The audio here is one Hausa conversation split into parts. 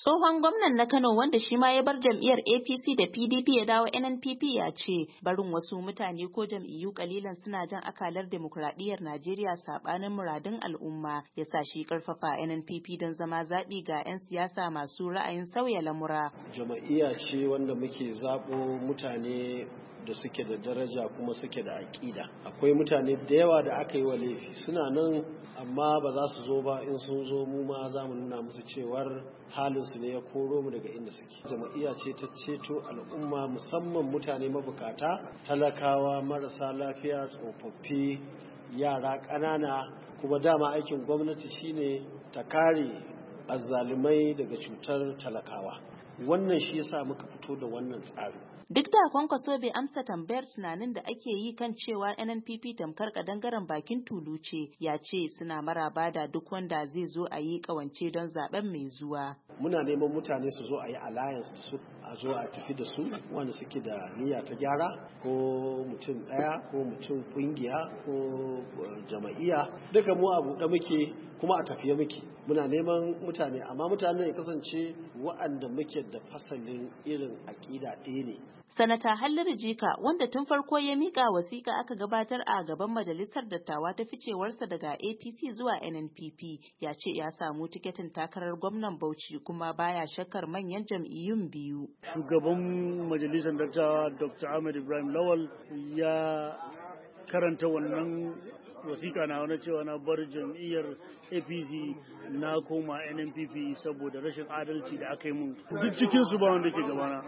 Tsohon gwamnan na Kano wanda shi ma ya bar jam'iyyar APC da PDP ya dawo NNPP ya ce barin wasu mutane ko jam'iyyu kalilan suna jan akalar demokuraɗiyyar Najeriya saɓanin muradun al'umma ya sa shi ƙarfafa NNPP don zama zaɓi ga 'yan siyasa masu ra'ayin sauya lamura. Jam'iyya ce wanda muke zaɓo mutane da suke da daraja kuma suke da aƙida. Akwai mutane da yawa da aka yi wa laifi suna nan amma ba za su zo ba, in sun zo mu ma za mu nuna musu cewar halinsu ne ya koro mu daga inda suke. Jam'iyya ce ta ceto al'umma musamman mutane mabukata, talakawa, marasa lafiya, tsofaffi, yara ƙanana, kuma dama aikin gwamnati shine ta kare azzalumai daga cutar talakawa. Wannan shi yasa muka fito da wannan tsari. Duk da Kwankwaso bai amsa tambayar tunanin da ake yi kan cewa NNPP tamkar kadangaren bakin tulu ce, ya ce suna maraba da duk wanda zai zo a yi kawance don zaben mai zuwa. Muna neman mutane su zo a yi alliance da su, a zo a tafi da su wanda suke da niyya ta gyara, ko mutum ɗaya ko mutum ƙungiya ko jama'iyya, duka mu a buɗe muke kuma a tafiye muke. Muna neman mutane, amma mutane ya kasance wa'anda muke da fasalin irin aƙida ɗaya ne. Sanata Halliru Jika wanda tun farko ya mika wasiƙa aka gabatar a gaban majalisar dattawa ta ficewarsa daga APC zuwa NNPP ya ce ya samu tiketin takarar gwamnan Bauchi kuma baya shakkar manyan jam'iyyun biyu. Shugaban majalisar dattawa Dr. Ahmed Ibrahim Lawal ya karanta wannan wasiƙa na wani cewa na bar jam'iyyar APC na koma NNPP saboda rashin adalci da aka yi mun. Duk cikin su ba wanda ke gabana,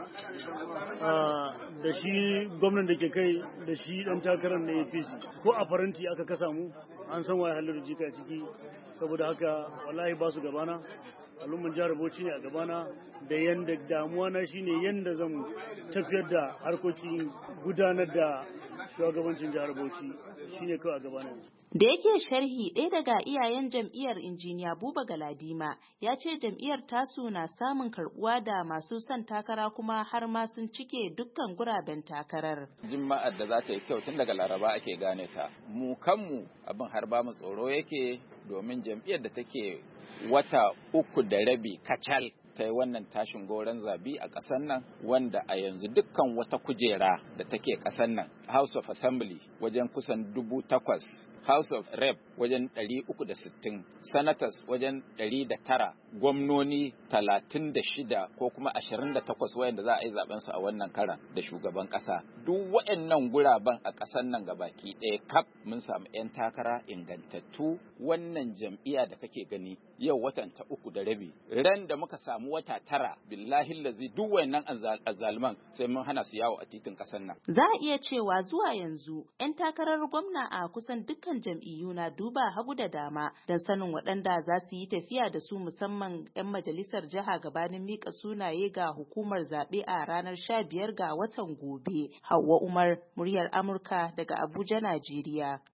da shi gwamnan da ke kai da shi dan takarar na APC ko a faranti aka kasa mu an san waye Halliru Jika ciki, saboda haka wallahi ba su gabana. Al'umman jihar Bauchi ne a gabana, da yanda damuwa na shine yanda zan tafiyar da harkokin gudanar da shugabancin jihar Bauchi shine kawai a gabana. Da yake sharhi, ɗaya daga iyayen jam'iyyar Injiniya Buba Galadima ya ce jam'iyyar tasu na samun karɓuwa da masu son takara kuma har ma sun cike dukkan guraben takarar. Juma'ar da za ta yi kyau tun daga Laraba ake gane ta. Mu kanmu abin har ba mu tsoro yake, domin jam'iyyar da take wata 3.5 kacal ta yi wannan tashin goron zabi a ƙasar nan, wanda a yanzu dukkan wata kujera da take ƙasar nan, House of Assembly wajen kusan 8,000, House of Rep wajen 360, Senators wajen 109, gwamnoni 36 ko kuma 28 wayanda za a yi zaben su a wannan karan da shugaban ƙasa. Duk waɗannan guraben a ƙasar nan gabaki ɗaya kaf mun samu 'yan takara ingantattu. Wannan jam'iyya da kake gani yau watan ta 3.5, ran da muka samu wata 9, billahi lazi duk wayannan azzaluman sai mun hana su yawo a titin ƙasar nan. Za a iya cewa zuwa yanzu 'yan takarar gwamna a kusan dukkan jam'iyyu na duba hagu da dama don sanin waɗanda za su yi tafiya da su, musamman 'yan majalisar jiha gabanin mika sunaye ga hukumar zaɓe a ranar 15 ga watan gobe. Hauwa Umar, muryar Amurka daga Abuja, Najeriya.